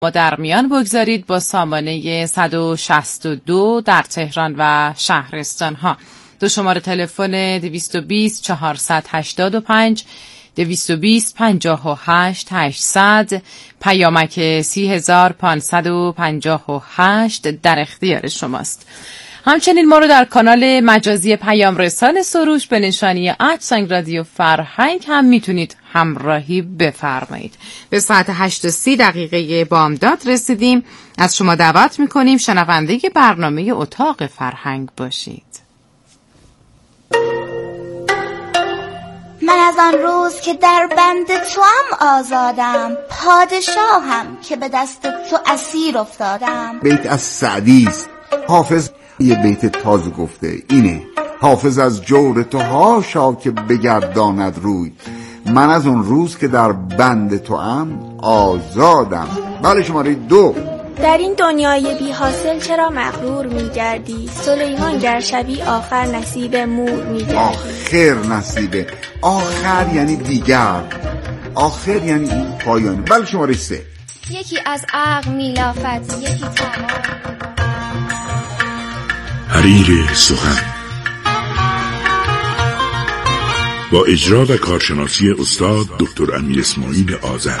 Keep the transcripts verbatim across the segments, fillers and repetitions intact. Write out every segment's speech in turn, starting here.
ما در میان بگذارید با سامانه صد و شصت و دو در تهران و شهرستان ها. دو شماره تلفن دویست و بیست چهارصد و هشتاد و پنج، دویست و بیست پنجاه و هشت هشتصد، پیامک سی هزار پانصد و پنجاه و هشت در اختیار شماست. همچنین ما رو در کانال مجازی پیام رسان سروش به نشانی ات سنگ رادیو فرهنگ هم میتونید همراهی بفرمایید. به ساعت هشت و سی دقیقه بامداد رسیدیم. از شما دعوت میکنیم شنونده برنامه اتاق فرهنگ باشید. من از آن روز که در بند توام آزادم، پادشاهم که به دست تو اسیر افتادم. بیت از سعدی است. حافظ یه بیت تازه گفته اینه: حافظ از جور تو هاشا که بگرداند روی، من از اون روز که در بند تو ام آزادم. بله شماره دو. در این دنیای بی حاصل چرا مغرور می گردی؟ سلیمان گر شوی آخر نصیب مور می گردی. آخر نصیبه، آخر یعنی دیگر، آخر یعنی پایان. بله شماره سه. یکی از عقل می لافت، یکی تمام. حریر سخن با اجرا و کارشناسی استاد دکتر امیر اسماعیل آذر.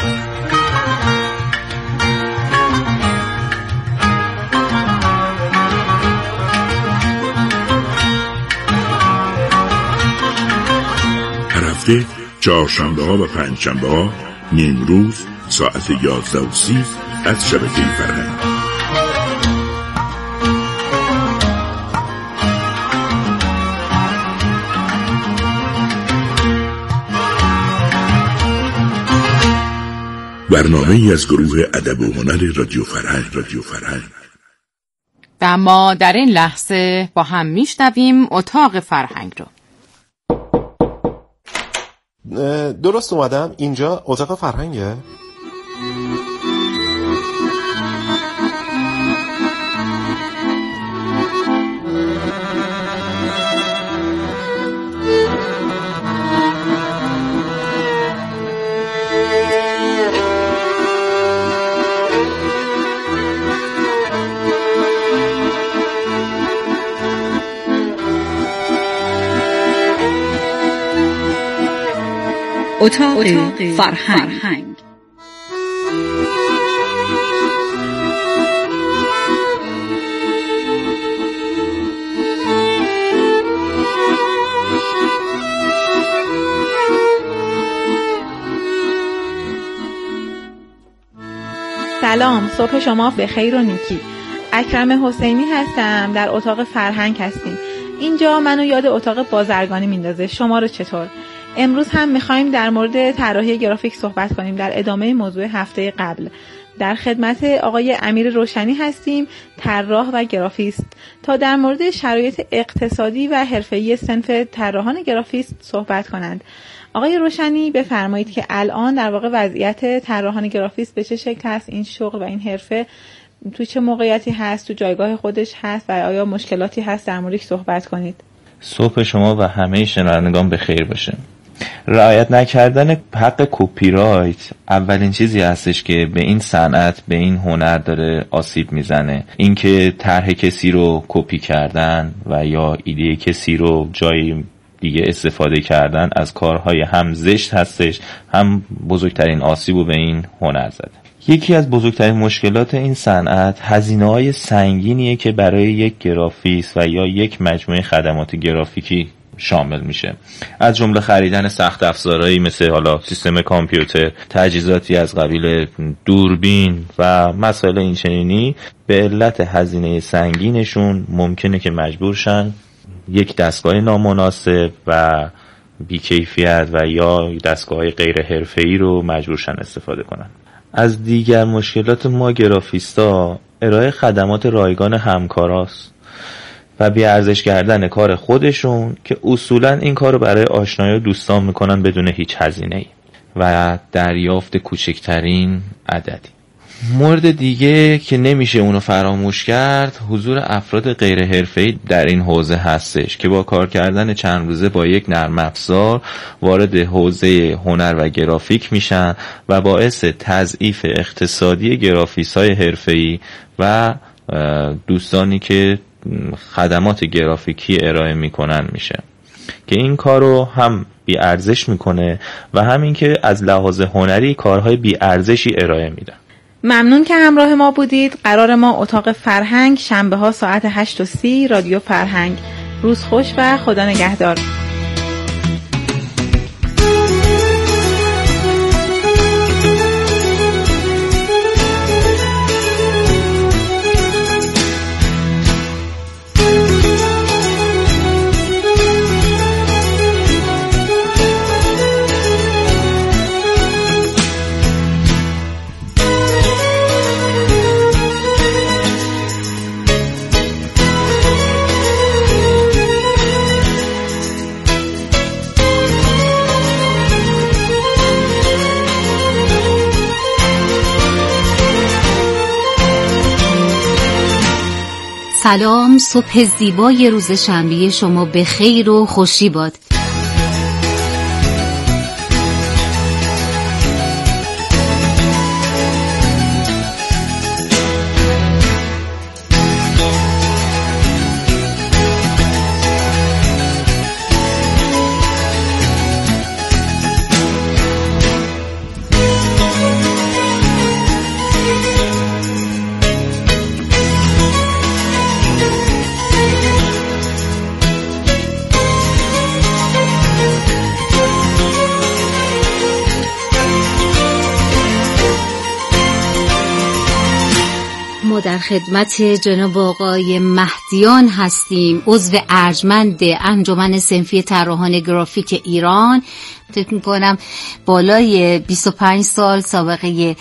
هر هفته چهارشنبه ها و پنج شنبه ها نیم روز ساعت یازده و سی از شبکه فرهنگ. برنامه ای از گروه ادب و هنر رادیو فرهنگ. رادیو فرهنگ. و ما در این لحظه با هم میشنویم اتاق فرهنگ رو. درست اومدم؟ اینجا اتاق فرهنگه؟ اتاق فرهنگ. سلام، صبح شما به خیر و نیکی. اکرم حسینی هستم، در اتاق فرهنگ هستیم. اینجا منو یاد اتاق بازرگانی میندازه. شما رو چطور؟ امروز هم میخوایم در مورد طراحی گرافیک صحبت کنیم در ادامه موضوع هفته قبل. در خدمت آقای امیر روشنی هستیم، طراح و گرافیست، تا در مورد شرایط اقتصادی و حرفه‌ای صنف طراحان گرافیست صحبت کنند. آقای روشنی بفرمایید که الان در واقع وضعیت طراحان گرافیست به چه شکل هست؟ این شغل و این حرفه تو چه موقعیتی هست؟ تو جایگاه خودش هست و آیا مشکلاتی هست؟ در موردش صحبت کنید. صبح شما و همه شنوندگان به خیر باشه. رعایت نکردن حق کپی رایت اولین چیزی هستش که به این صنعت، به این هنر داره آسیب میزنه. اینکه طرح کسی رو کپی کردن و یا ایده کسی رو جای دیگه استفاده کردن از کارهای هم زشت هستش، هم بزرگترین آسیب رو به این هنر زده. یکی از بزرگترین مشکلات این صنعت هزینه‌های سنگینیه که برای یک گرافیست و یا یک مجموعه خدمات گرافیکی شامل میشه، از جمله خریدن سخت افزارهایی مثل حالا سیستم کامپیوتر، تجهیزاتی از قبیل دوربین و مسائل اینچنینی. به علت هزینه سنگینشون ممکنه که مجبور شن یک دستگاه نامناسب و بیکیفیت و یا دستگاه غیر حرفه‌ای رو مجبور شن استفاده کنن. از دیگر مشکلات ما گرافیستا ارائه خدمات رایگان همکاراست و بی‌ارزش کردن کار خودشون که اصولاً این کار رو برای آشنایی و دوستان میکنن بدون هیچ هزینه‌ای و دریافت کوچکترین عددی. مورد دیگه که نمیشه اونو فراموش کرد حضور افراد غیر حرفه‌ای در این حوزه هستش که با کار کردن چند روزه با یک نرم افزار وارد حوزه هنر و گرافیک میشن و باعث تضعیف اقتصادی گرافیس‌های حرفه‌ای و دوستانی که خدمات گرافیکی ارائه میکنن میشه که این کارو هم بی ارزش میکنه و همین که از لحاظ هنری کارهای بی ارزشی ارائه میدن. ممنون که همراه ما بودید. قرار ما اتاق فرهنگ شنبه ها ساعت هشت و سی رادیو فرهنگ. روز خوش و خدا نگهدار. سلام، صبح زیبای روز شنبه شما به خیر و خوشی باد. در خدمت جناب آقای مهدیان هستیم، عضو ارجمند انجمن صنفی طراحان گرافیک ایران. فکر می‌کنم بالای بیست و پنج سال سابقه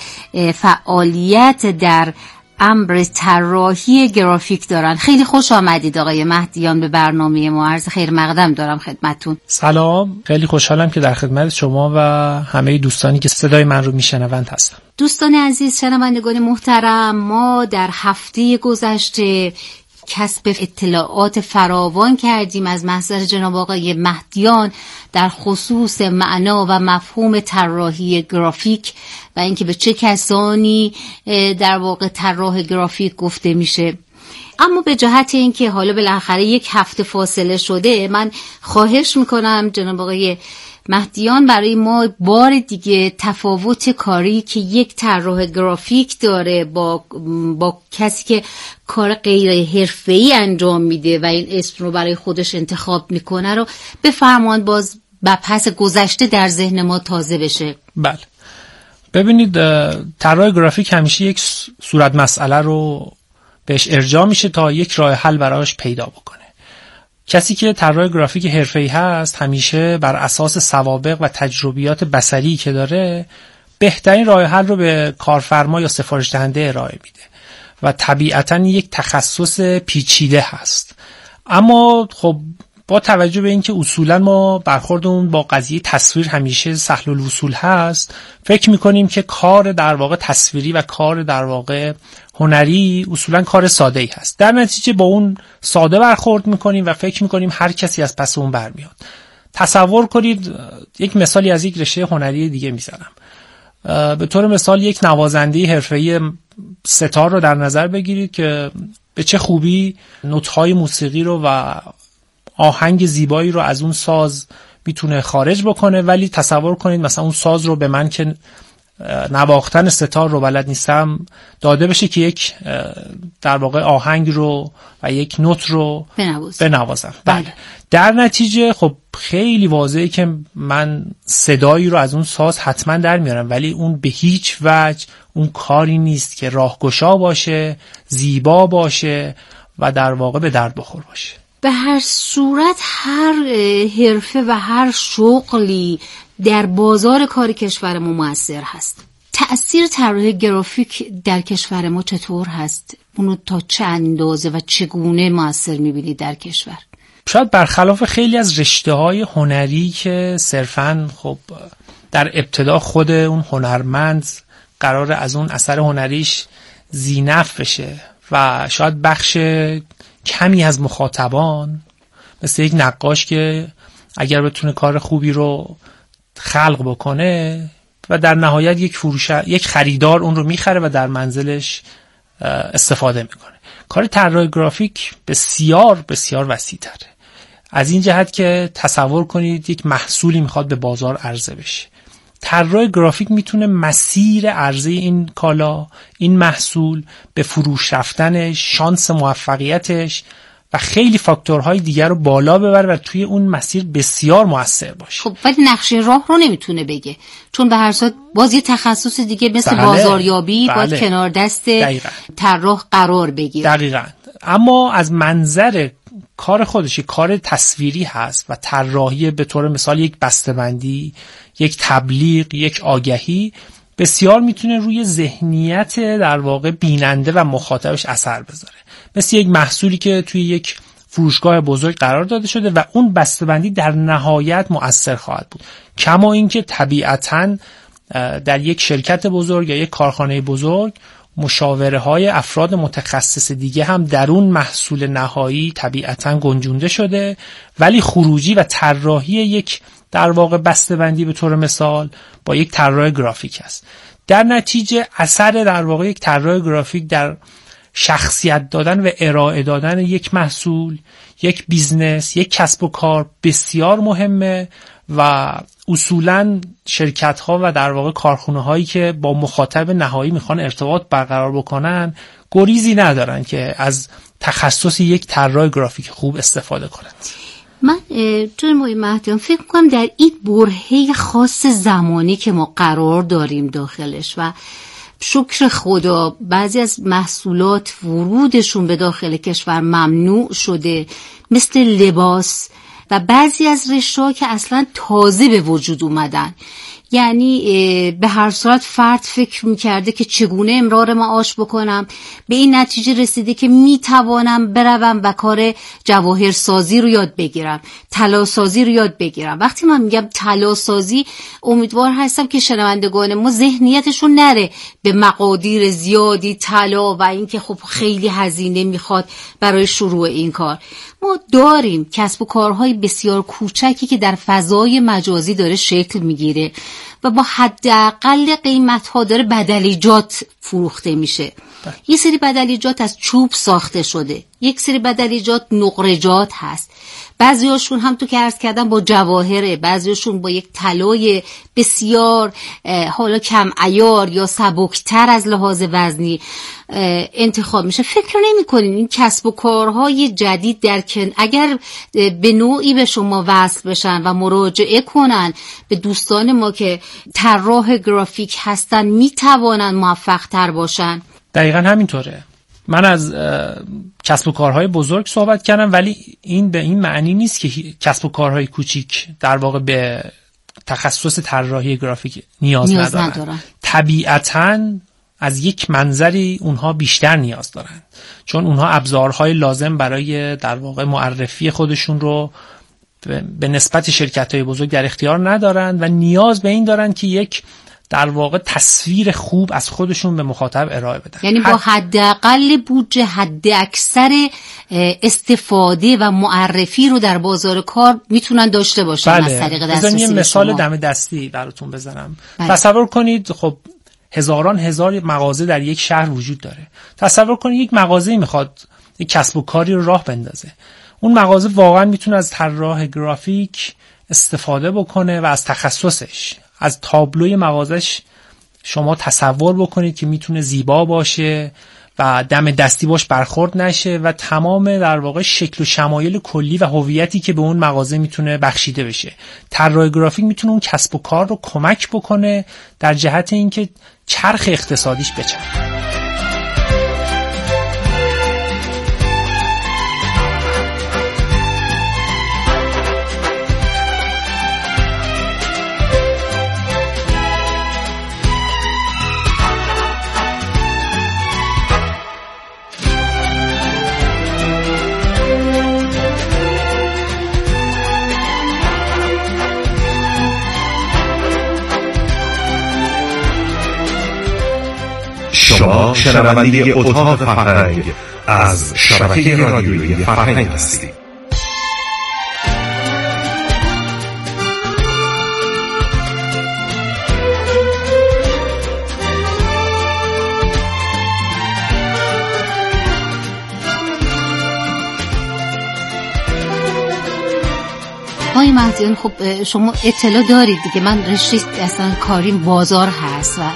فعالیت در امر طراحی گرافیک دارن. خیلی خوش آمدید آقای مهدیان به برنامه ما. عرض خیر مقدم دارم خدمتتون. سلام، خیلی خوشحالم که در خدمت شما و همه دوستانی که صدای من رو میشنوند هستم. دوستان عزیز، شنوندگان محترم، ما در هفته گذشته کسب اطلاعات فراوان کردیم از محضر جناب آقای مهدیان در خصوص معنا و مفهوم طراحی گرافیک و اینکه به چه کسانی در واقع طراح گرافیک گفته میشه. اما به جهت اینکه حالا بالاخره یک هفته فاصله شده، من خواهش میکنم جناب آقای مهدیان برای ما بار دیگه تفاوت کاری که یک طراح گرافیک داره با با کسی که کار غیر حرفه‌ای انجام میده و این اسم رو برای خودش انتخاب میکنه رو بفرمایید، باز با پس گذشته در ذهن ما تازه بشه. بله، ببینید، طراح گرافیک همیشه یک صورت مسئله رو بهش ارجاع میشه تا یک راه حل براش پیدا بکنه. کسی که طراح گرافیک حرفه‌ای هست همیشه بر اساس سوابق و تجربیات بصری که داره بهترین راه حل رو به کارفرما یا سفارش دهنده ارائه میده و طبیعتاً یک تخصص پیچیده هست. اما خب با توجه به اینکه اصولاً ما برخوردمون با قضیه تصویر همیشه سهل الوصول هست، فکر میکنیم که کار در واقع تصویری و کار در واقع هنری اصولاً کار ساده‌ای هست. در نتیجه با اون ساده برخورد میکنیم و فکر میکنیم هر کسی از پس اون برمیاد. تصور کنید، یک مثالی از یک رشته هنری دیگه میزنم. به طور مثال یک نوازنده حرفه‌ای ستار رو در نظر بگیرید که به چه خوبی نوت‌های موسیقی رو و آهنگ زیبایی رو از اون ساز میتونه خارج بکنه، ولی تصور کنید مثلا اون ساز رو به من که نواختن ستار رو بلد نیستم داده بشه که یک در واقع آهنگ رو و یک نوت رو بنوازم. بنوازم. بله. در نتیجه خب خیلی واضحه که من صدایی رو از اون ساز حتما در میارم، ولی اون به هیچ وجه اون کاری نیست که راهگشا باشه، زیبا باشه و در واقع به درد بخور باشه. به هر صورت هر حرفه و هر شغلی در بازار کار کشور ما مؤثر هست. تأثیر طراح گرافیک در کشور ما چطور هست؟ اونو تا چه اندازه و چگونه مؤثر می‌بینید در کشور؟ شاید برخلاف خیلی از رشته‌های هنری که صرفاً خب در ابتدا خود اون هنرمند قرار از اون اثر هنریش ذی‌نفع بشه و شاید بخش کمی از مخاطبان مثل یک نقاش که اگر بتونه کار خوبی رو خلق بکنه و در نهایت یک فروش یک خریدار اون رو میخره و در منزلش استفاده میکنه. کار طراح گرافیک بسیار بسیار وسیع‌تره، از این جهت که تصور کنید یک محصولی میخواد به بازار عرضه بشه. طراح گرافیک میتونه مسیر عرضه این کالا، این محصول، به فروش رفتنش، شانس موفقیتش و خیلی فاکتورهای دیگر رو بالا ببره و توی اون مسیر بسیار مؤثر باشه. خب ولی نقشه راه رو نمیتونه بگه، چون به هر صورت باز یه تخصص دیگه مثل بله. بازاریابی بله. باید کنار دست طراح قرار بگیره. دقیقاً. اما از منظر کار خودش کار تصویری هست و طراحی به طور مثال یک بسته‌بندی، یک تبلیغ، یک آگهی بسیار میتونه روی ذهنیت در واقع بیننده و مخاطبش اثر بذاره. مثل یک محصولی که توی یک فروشگاه بزرگ قرار داده شده و اون بسته‌بندی در نهایت مؤثر خواهد بود. کما اینکه طبیعتاً در یک شرکت بزرگ یا یک کارخانه بزرگ مشاوره های افراد متخصص دیگه هم در اون محصول نهایی طبیعتاً گنجونده شده، ولی خروجی و طراحی یک در واقع بسته‌بندی به طور مثال با یک طراح گرافیک است. در نتیجه اثر در واقع یک طراح گرافیک در شخصیت دادن و ارائه دادن یک محصول، یک بیزنس، یک کسب و کار بسیار مهمه و اصولاً شرکت ها و در واقع کارخونه هایی که با مخاطب نهایی میخوان ارتباط برقرار بکنن گریزی ندارن که از تخصص یک طراح گرافیک خوب استفاده کنند. من جون موی مهدیان فکر کنم در این برهه خاص زمانی که ما قرار داریم داخلش و شکر خدا بعضی از محصولات ورودشون به داخل کشور ممنوع شده، مثل لباس و بعضی از رشته‌ها که اصلا تازه به وجود اومدن. یعنی به هر صورت فرد فکر میکرده که چگونه امرار معاش بکنم، به این نتیجه رسیده که میتوانم بروم و کار جواهرسازی رو یاد بگیرم، طلاسازی رو یاد بگیرم. وقتی من میگم طلاسازی امیدوار هستم که شنوندگان ما ذهنیتشون نره به مقادیر زیادی طلا و اینکه خب خیلی هزینه میخواد برای شروع این کار. ما داریم کسب و کارهای بسیار کوچکی که در فضای مجازی داره شکل میگیره و با حداقل قیمت‌ها داره بدلیجات فروخته میشه. یه سری بدلیجات از چوب ساخته شده، یک سری بدلیجات نقره‌جات هست، بعضیاشون هم تو که عرض کردم با جواهره، بعضیاشون با یک طلای بسیار حالا کم عیار یا سبکتر از لحاظ وزنی انتخاب میشه. فکر نمی کنین این کسب و کارهای جدید در کن اگر به نوعی به شما وصل بشن و مراجعه کنن به دوستان ما که طراح گرافیک هستن میتوانن موفق تر باشن؟ دقیقاً همینطوره. من از کسب و کارهای بزرگ صحبت کردم، ولی این به این معنی نیست که کسب و کارهای کوچیک در واقع به تخصص طراحی گرافیک نیاز, نیاز ندارن. ندارن. طبیعتاً از یک منظری اونها بیشتر نیاز دارن، چون اونها ابزارهای لازم برای در واقع معرفی خودشون رو به نسبت شرکت‌های بزرگ در اختیار ندارن و نیاز به این دارن که یک در واقع تصویر خوب از خودشون به مخاطب ارائه بدن. یعنی با حداقل بودجه حد اکثر استفاده و معرفی رو در بازار کار میتونن داشته باشن. بله. از طریق دسترسی. یه مثال دم دستی براتون بزنم. بله. تصور کنید خب هزاران هزار مغازه در یک شهر وجود داره. تصور کنید یک مغازه‌ای میخواد یک کسب و کاری رو راه بندازه. اون مغازه واقعا میتونه از طراح گرافیک استفاده بکنه و از تخصصش، از تابلوی مغازش شما تصور بکنید که میتونه زیبا باشه و دم دستی باش برخورد نشه و تمام در واقع شکل و شمایل کلی و هویتی که به اون مغازه میتونه بخشیده بشه. طراح گرافیک میتونه اون کسب و کار رو کمک بکنه در جهت اینکه چرخ اقتصادیش بچرخه. شما شنونده اتاق فرهنگ از شبکه رادیویی فرهنگ هستید. آقای مهدیان، خب شما اطلاع دارید دیگه، من رشته اصلا کاریم بازار هست و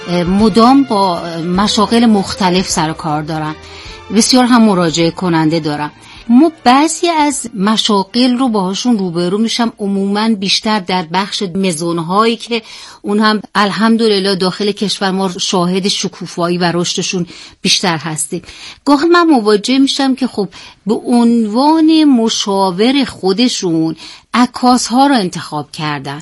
مدام با مشاغل مختلف سر و کار دارم، بسیار هم مراجعه کننده دارم. ما بعضی از مشاغل رو باهاشون روبرو میشم، عموماً بیشتر در بخش مزونهایی که اون هم الحمدلله داخل کشور ما شاهد شکوفایی و رشدشون بیشتر هستیم. گاهی من مواجه میشم که خب به عنوان مشاور خودشون عکاس ها رو انتخاب کردن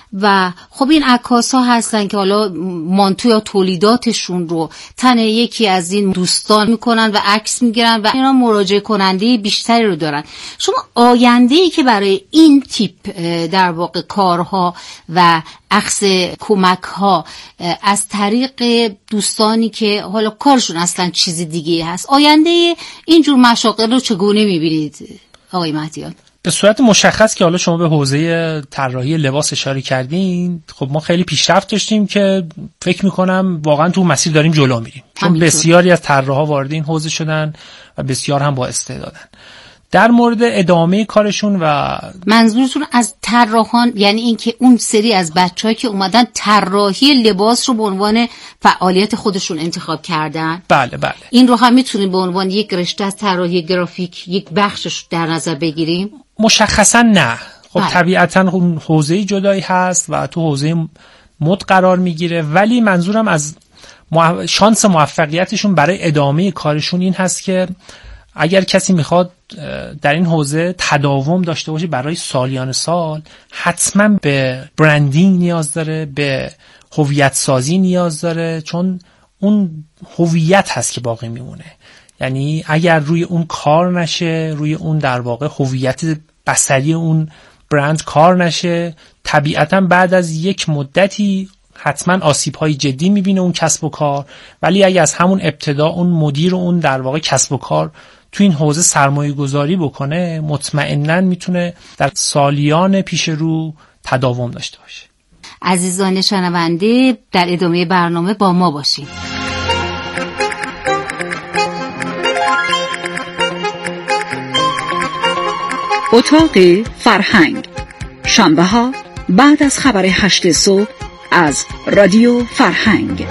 و خب این عکاس ها هستن که حالا مانتو یا تولیداتشون رو تن یکی از این دوستان میکنن و عکس میگیرن و اینا مراجعه کننده بیشتری رو دارن. شما آینده‌ای که برای این تیپ در واقع کارها و عکس کمک ها از طریق دوستانی که حالا کارشون اصلا چیز دیگه هست، آینده اینجور مشاغل رو چگونه میبینید آقای مهدیان؟ به صورت مشخص که حالا شما به حوزه طراحی لباس اشاره کردین، خب ما خیلی پیشرفت داشتیم که فکر میکنم واقعا تو مسیر داریم جلو میریم، چون بسیاری از طراحا وارد این حوزه شدن و بسیار هم با استعدادن. در مورد ادامه کارشون و منظورتون از طراحان یعنی اینکه اون سری از بچه‌ها که اومدن طراحی لباس رو به عنوان فعالیت خودشون انتخاب کردن؟ بله بله. این رو هم میتونیم به عنوان یک رشته از طراحی گرافیک یک بخشش در نظر بگیریم؟ مشخصا نه. خب بله. طبیعتاً اون حوزه جدایی هست و تو حوزه مد قرار میگیره، ولی منظورم از شانس موفقیتشون برای ادامه کارشون این هست که اگر کسی میخواد در این حوزه تداوم داشته باشه برای سالیان سال، حتما به برندینگ نیاز داره، به هویت سازی نیاز داره، چون اون هویت هست که باقی میمونه. یعنی اگر روی اون کار نشه، روی اون در واقع هویت بصری اون برند کار نشه، طبیعتا بعد از یک مدتی حتما آسیب‌های جدی میبینه اون کسب و کار. ولی اگه از همون ابتدا اون مدیر و اون در واقع کسب و کار تو این حوزه سرمایه گذاری بکنه، مطمئناً میتونه در سالیان پیش رو تداوم داشته باشه. عزیزان شنونده، در ادامه برنامه با ما باشید. اتاق فرهنگ، شنبه ها بعد از خبر هشت صبح از رادیو فرهنگ.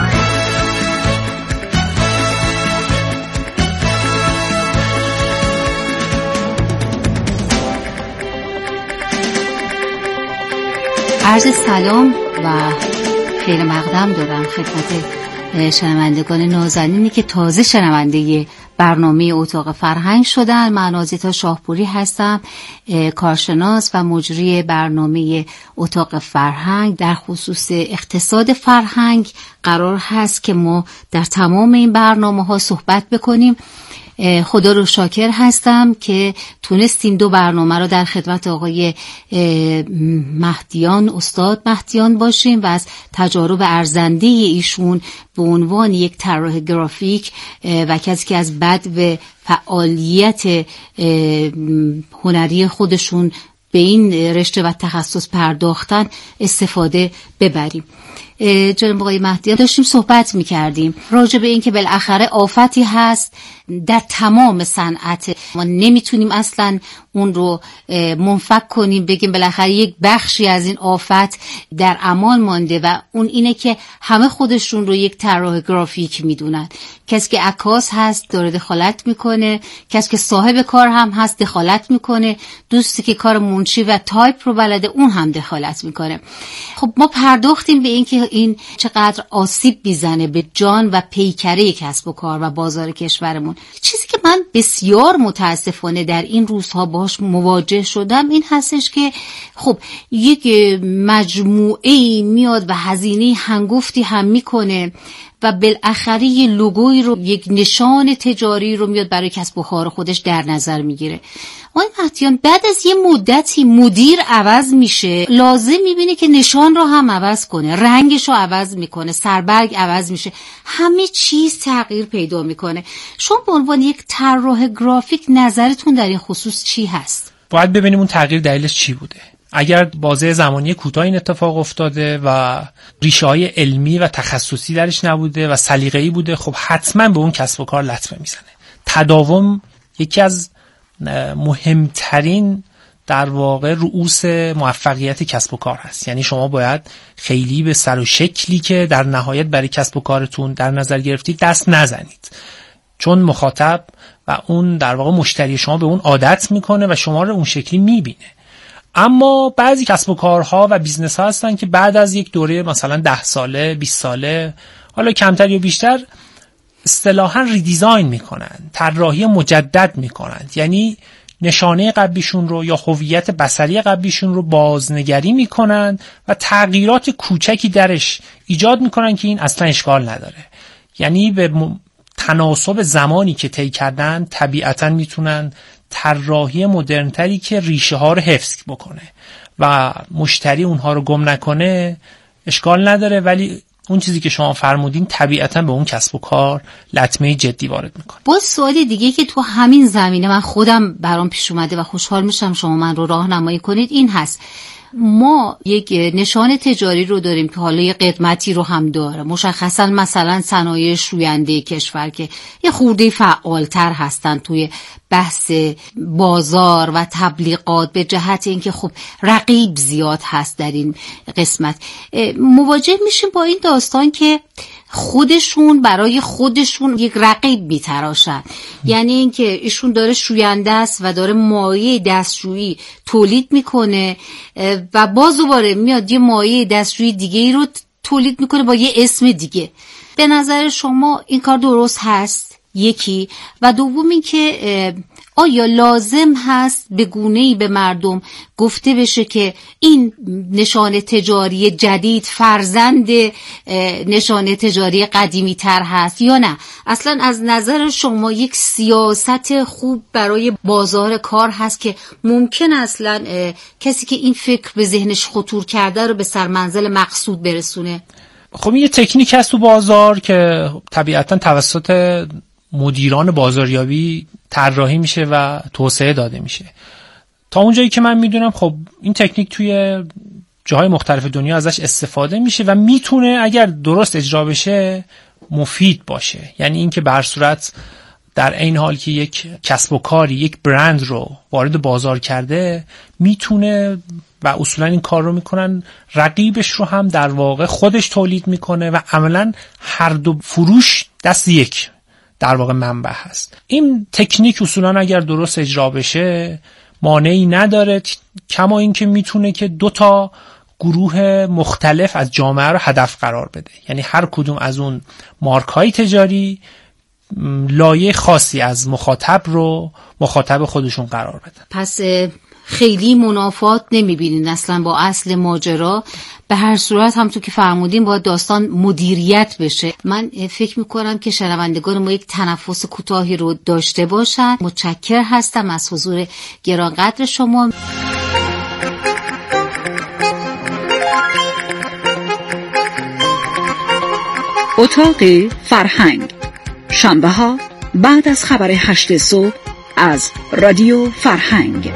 عرض سلام و خیر مقدم دارم خدمت شنوندگان نازنینی که تازه شنونده برنامه اتاق فرهنگ شدن. من آزیتا شاهپوری هستم، کارشناس و مجری برنامه اتاق فرهنگ. در خصوص اقتصاد فرهنگ قرار هست که ما در تمام این برنامه ها صحبت بکنیم. خدا رو شاکر هستم که تونستیم دو برنامه رو در خدمت آقای مهدیان، استاد مهدیان باشیم و از تجارب ارزنده ایشون به عنوان یک طراح گرافیک و کسی که از بدو فعالیت هنری خودشون به این رشته و تخصص پرداختن استفاده ببریم. جناب آقای مهدیان، داشتیم صحبت می‌کردیم راجع به این که بالاخره آفتی هست در تمام صنعت، ما نمیتونیم اصلا اون رو منفک کنیم بگیم بالاخره یک بخشی از این آفت در امان مانده و اون اینه که همه خودشون رو یک طراح گرافیک میدونن. کسی که عکاس هست داره دخالت میکنه، کسی که صاحب کار هم هست دخالت میکنه، دوستی که کار منشی و تایپ رو بلده اون هم دخالت میکنه. خب ما پرداختیم به این که این چقدر آسیب میزنه به جان و پیکره کسب و کار و بازار کشورمون. چیزی که من بسیار متاسفانه در این روزها باهاش مواجه شدم این هستش که خب یک مجموعه میاد و هزینه هنگفتی هم میکنه و بالاخره یه لوگوی رو، یک نشان تجاری رو میاد برای کسب و کار خودش در نظر میگیره. آقای مهدیان بعد از یه مدتی مدیر عوض میشه، لازم میبینه که نشان رو هم عوض کنه، رنگش رو عوض میکنه، سربرگ عوض میشه، همه چیز تغییر پیدا میکنه. شما به عنوان یک طراح گرافیک نظرتون در این خصوص چی هست؟ باید ببینیم اون تغییر دلیلش چی بوده. اگر بازه زمانی کوتاه این اتفاق افتاده و ریشه‌های علمی و تخصصی درش نبوده و سلیقه‌ای بوده، خب حتما به اون کسب و کار لطمه میزنه. تداوم یکی از مهمترین در واقع رؤوس موفقیت کسب و کار هست. یعنی شما باید خیلی به سر و شکلی که در نهایت برای کسب و کارتون در نظر گرفتید دست نزنید، چون مخاطب و اون در واقع مشتری شما به اون عادت میکنه و شما رو اون شکلی میبینه. اما بعضی کسب و کارها و بیزنس ها هستن که بعد از یک دوره مثلا ده ساله، بیست ساله، حالا کمتر یا بیشتر، اصطلاحاً ریدیزاین میکنن، طراحی مجدد میکنن. یعنی نشانه قبلیشون رو یا هویت بصری قبلیشون رو بازنگری میکنن و تغییرات کوچکی درش ایجاد میکنن که این اصلا اشکال نداره. یعنی به تناسب زمانی که طی کردن طبیعتاً میتونن طراحی مدرن‌تری که ریشه ها رو حفظ بکنه و مشتری اونها رو گم نکنه اشکال نداره، ولی اون چیزی که شما فرمودین طبیعتاً به اون کسب و کار لطمه جدی وارد میکنه. باز سوال دیگه که تو همین زمینه من خودم برام پیش اومده و خوشحال میشم شما من رو راهنمایی کنید این هست: ما یک نشان تجاری رو داریم که حالا یه قدمتی رو هم داره، مشخصا مثلا صنایع شوینده کشور که یه خورده فعالتر هستن توی بحث بازار و تبلیغات، به جهت اینکه خب رقیب زیاد هست در این قسمت. مواجه میشیم با این داستان که خودشون برای خودشون یک رقیب میتراشن. یعنی اینکه ایشون داره شوینده است و داره مایع دستشویی تولید میکنه و باز دوباره میاد یه مایع دستشویی دیگه رو تولید میکنه با یه اسم دیگه. به نظر شما این کار درست هست؟ یکی. و دوم این که آیا لازم هست به گونه‌ای به مردم گفته بشه که این نشان تجاری جدید فرزند نشان تجاری قدیمی تر هست یا نه؟ اصلا از نظر شما یک سیاست خوب برای بازار کار هست که ممکن اصلا کسی که این فکر به ذهنش خطور کرده رو به سرمنزل مقصود برسونه؟ خب این یه تکنیک هست تو بازار که طبیعتا توسط مدیران بازاریابی طراحی میشه و توسعه داده میشه. تا اونجایی که من میدونم خب این تکنیک توی جاهای مختلف دنیا ازش استفاده میشه و میتونه اگر درست اجرا بشه مفید باشه. یعنی این که به هر صورت در این حال که یک کسب و کاری یک برند رو وارد بازار کرده، میتونه و اصولا این کار رو میکنن رقیبش رو هم در واقع خودش تولید میکنه و عملا هر دو فروش دست یک در واقع منبع هست. این تکنیک اصولا اگر درست اجرا بشه مانعی نداره، کما این که میتونه که دو تا گروه مختلف از جامعه رو هدف قرار بده. یعنی هر کدوم از اون مارک‌های تجاری لایه خاصی از مخاطب رو مخاطب خودشون قرار بدن. پس خیلی منافات نمیبینین اصلا با اصل ماجرا. به هر صورت هم تو که فرمودین باید داستان مدیریت بشه. من فکر میکنم که شنوندگان ما یک تنفس کوتاهی رو داشته باشن. متشکر هستم از حضور گرانقدر شما. اتاق فرهنگ، شنبه ها بعد از خبر هشت صبح از رادیو فرهنگ.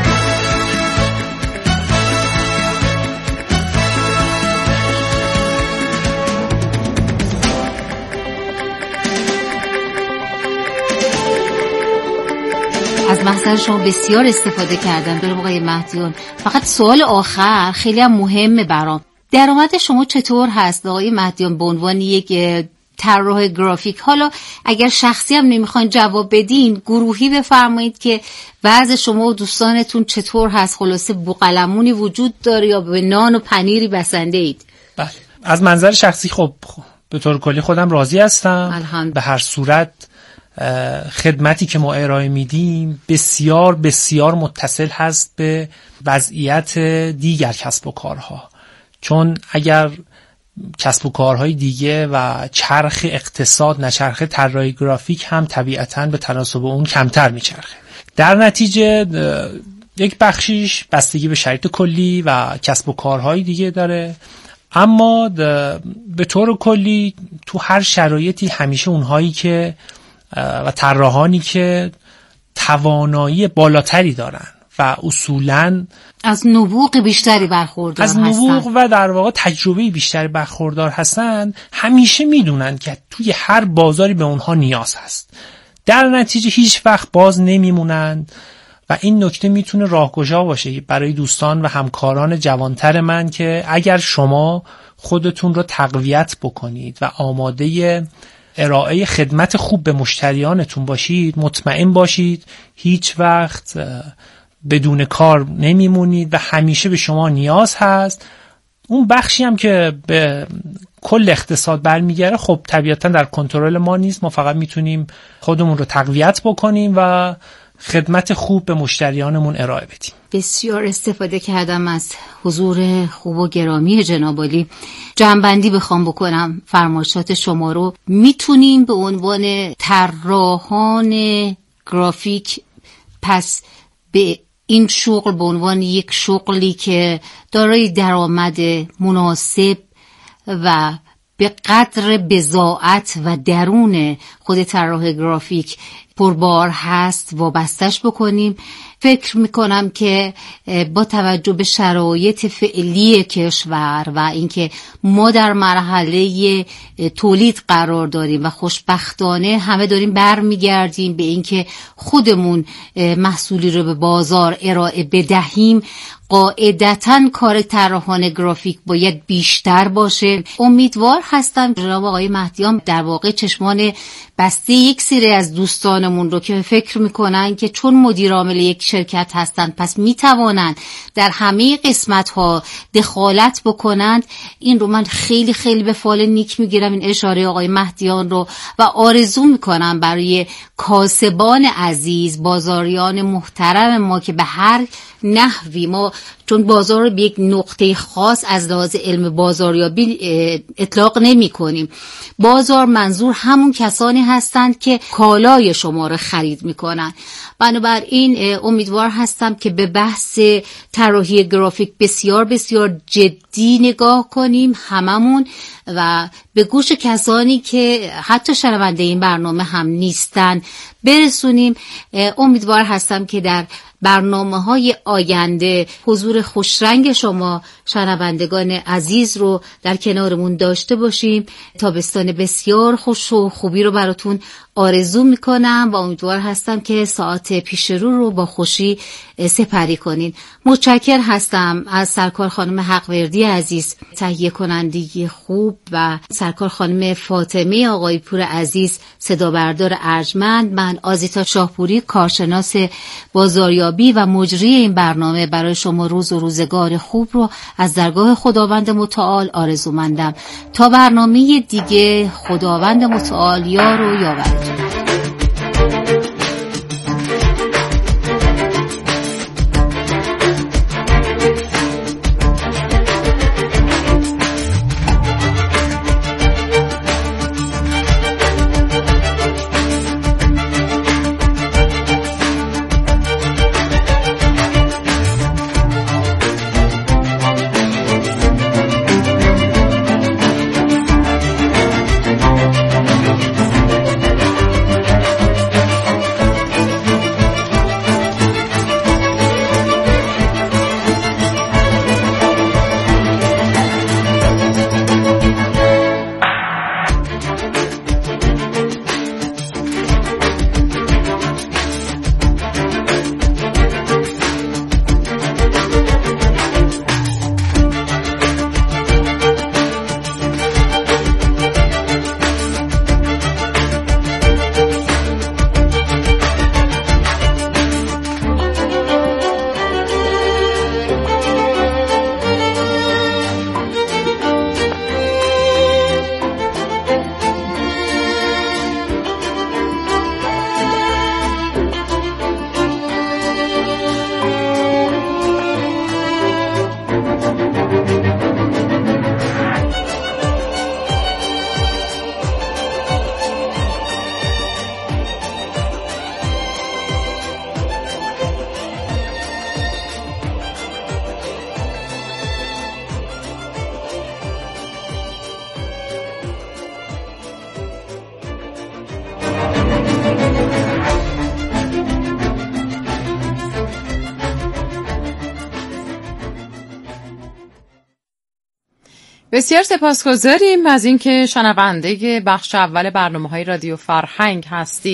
از محضر شما بسیار استفاده کردم برای آقای مهدیان. فقط سوال آخر خیلی هم مهمه برام. درآمد شما چطور هست آقای مهدیان به عنوان یک طراح گرافیک؟ حالا اگر شخصی هم نمیخواین جواب بدین گروهی بفرمایید که وضع شما و دوستانتون چطور هست. خلاصه بوقلمونی وجود داره یا به نان و پنیری بسنده اید؟ بله، از منظر شخصی خب به طور کلی خودم راضی هستم. به هر صورت خدمتی که ما ارائه میدیم بسیار بسیار متصل هست به وضعیت دیگر کسب و کارها، چون اگر کسب و کارهای دیگه و چرخ اقتصاد، نه چرخ طراحی گرافیک هم طبیعتاً به تناسب اون کمتر میچرخه. در نتیجه یک بخشیش بستگی به شرایط کلی و کسب و کارهای دیگه داره، اما به طور کلی تو هر شرایطی همیشه اونهایی که و طراحانی که توانایی بالاتری دارن و اصولاً از نبوغ بیشتری برخوردار هستن، از نبوغ و در واقع تجربه بیشتری برخوردار هستن، همیشه میدونن که توی هر بازاری به اونها نیاز هست. در نتیجه هیچ وقت باز نمیمونند و این نکته میتونه راهگشا باشه برای دوستان و همکاران جوانتر من که اگر شما خودتون رو تقویت بکنید و آماده ارائه خدمت خوب به مشتریانتون باشید، مطمئن باشید هیچ وقت بدون کار نمیمونید و همیشه به شما نیاز هست. اون بخشی هم که به کل اقتصاد برمیگره خب طبیعتا در کنترل ما نیست، ما فقط میتونیم خودمون رو تقویت بکنیم و خدمت خوب به مشتریانمون ارائه بدیم. بسیار استفاده کردم از حضور خوب و گرامی جناب عالی. جمع‌بندی بخوام بکنم فرمایشات شما رو، میتونیم به عنوان طراحان گرافیک پس به این شغل به عنوان یک شغلی که دارای درآمد مناسب و به قدر بضاعت و درون خود طراح گرافیک پربار هست وابستش بکنیم. فکر میکنم که با توجه به شرایط فعلی کشور و اینکه ما در مرحله تولید قرار داریم و خوشبختانه همه داریم برمیگردیم به اینکه خودمون محصولی رو به بازار ارائه بدهیم، قاعدتاً کار طراحان گرافیک باید بیشتر باشه. امیدوار هستم جناب آقای مهدیان در واقع چشمان بسته یک سری از دوستانمون رو که فکر میکنن که چون مدیر عامل یک شرکت هستند پس میتوانند در همه قسمت ها دخالت بکنند، این رو من خیلی خیلی به فال نیک میگیرم این اشاره آقای مهدیان رو و آرزو میکنم برای کاسبان عزیز، بازاریان محترم ما که به هر نحوی ما چون بازار رو به یک نقطه خاص از لحاظ علم بازاریابی اطلاق نمی کنیم. بازار منظور همون کسانی هستند که کالای شما رو خرید می کنن. بنابراین امیدوار هستم که به بحث طراحی گرافیک بسیار بسیار جدی نگاه کنیم هممون و به گوش کسانی که حتی شنونده این برنامه هم نیستن برسونیم. امیدوار هستم که در برنامه‌های آینده حضور خوشرنگ شما شنوندگان عزیز رو در کنارمون داشته باشیم. تابستان بسیار خوش و خوبی رو براتون آرزو میکنم و امیدوار هستم که ساعت پیش رو رو با خوشی سپری کنین. متشکر هستم از سرکار خانم حقوردی عزیز تهیه کنندگی خوب و سرکار خانم فاطمه آقای پور عزیز صدا بردار ارجمند. من آزیتا شاهپوری کارشناس بازاریابی و مجری این برنامه برای شما روز و روزگار خوب رو از درگاه خداوند متعال آرزومندم. تا برنامه دیگه خداوند متعال یار و یاور. بسیار سپاسگزاریم از اینکه شنونده بخش اول برنامه‌های رادیو فرهنگ هستید.